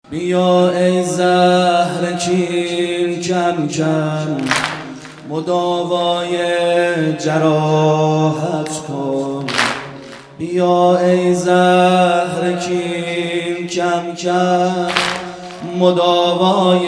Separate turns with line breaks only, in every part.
بیا ای زهر کین کم کم مداوای جراحت کن. بیا ای زهر کین کم کم مداوای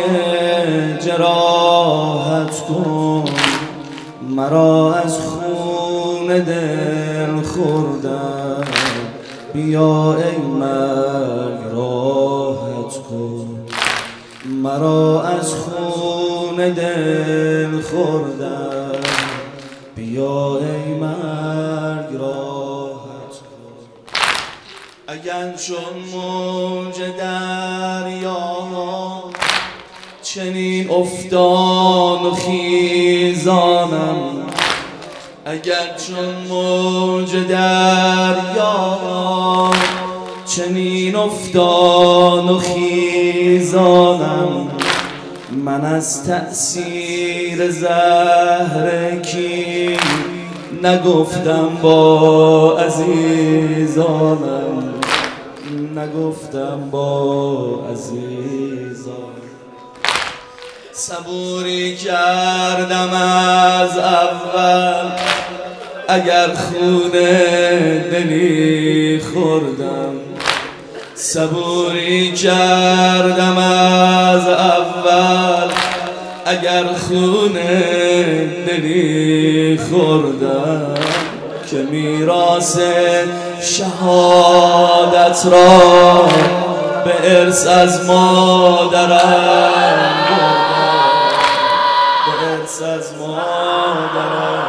جراحت کن. مرا از خون دل خوردن بیا ای مرگ راحت کن. مرا از خون دل خوردن بیا ای مرگ راحت کن. اگر چون موج دریا چنین افتان و خیزانم، اگر چون موج دریا چنین افتان و خیزانم، من از تأثیر زهر کی نگفتم با عزیزانم، نگفتم با عزیزانم. صبوری کردم از اول اگر خون دلی خوردم، صبوری کردم از اول اگر خون دلی خوردم، که میراث شهادت را به ارث از مادرم از مادرم.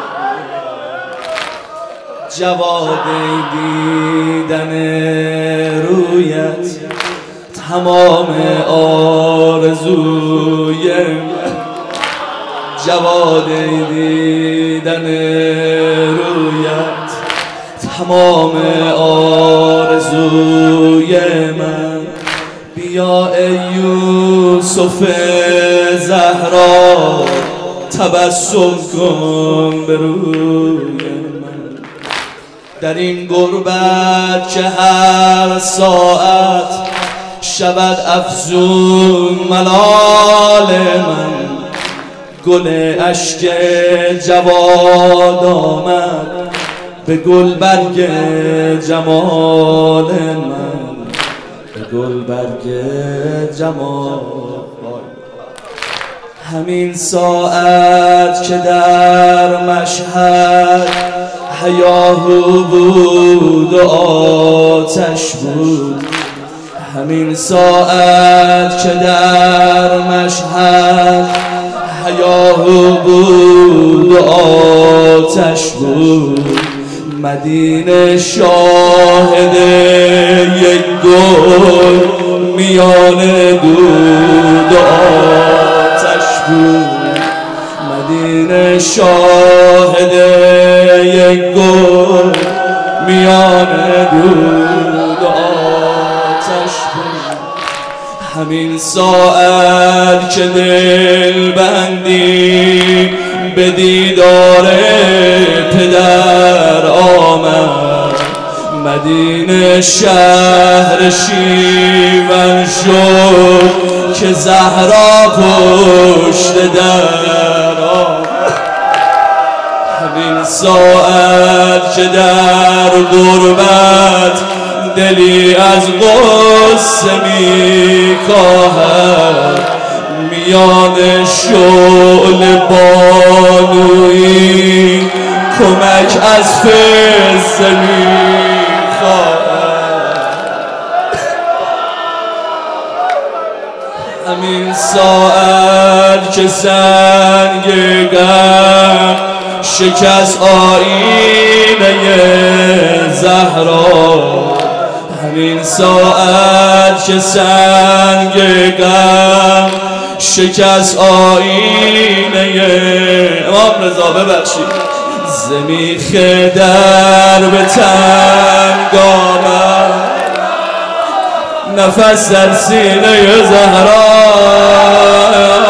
جواد دیدن رویت تمام آرزوی، جواد دیدن رویت تمام آرزوی من. بیا ای یوسف زهرا تبسم کن به روی من. در این غربت که هر ساعت شود افزون ملال من، گل اشک جواد آمد به گل برگ جمال من، به گل برگ جمال. همین ساعت که در مشهد هیاهو بود و آتش بود، همین ساعت که در مشهد هیاهو بود و آتش بود، مدینه شاهد یک گل میان دود و آتش بود، مدینه شاهد یک گل میان دود و آتش بود. همین ساعت که دل بندی به دیدار پدر آمد، مدینه شهر شیون شد که زهرا پشت در آمد. همین ساعت که در غربت دلی از غصه می کاهد، میان شعله بانویی کمک از فرزه می خواهد. همین ساعت که سنگ غم شکست آیینه زهرا، همین ساعت که سنگ غم شکست آیینه امام رضا ببخشید زمیخ در به تنگ آمد، نفس در سینه زهرا،